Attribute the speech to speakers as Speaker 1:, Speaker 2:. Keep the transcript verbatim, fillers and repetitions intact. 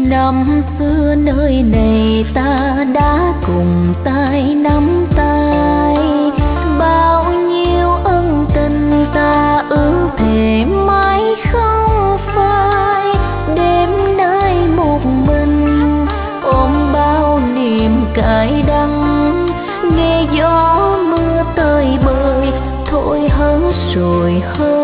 Speaker 1: Năm xưa nơi này ta đã cùng tay nắm tay, bao nhiêu ân tình ta ước thề mãi không phai. Đêm nay một mình ôm bao niềm cay đắng, nghe gió mưa tơi bời thôi hết rồi hết.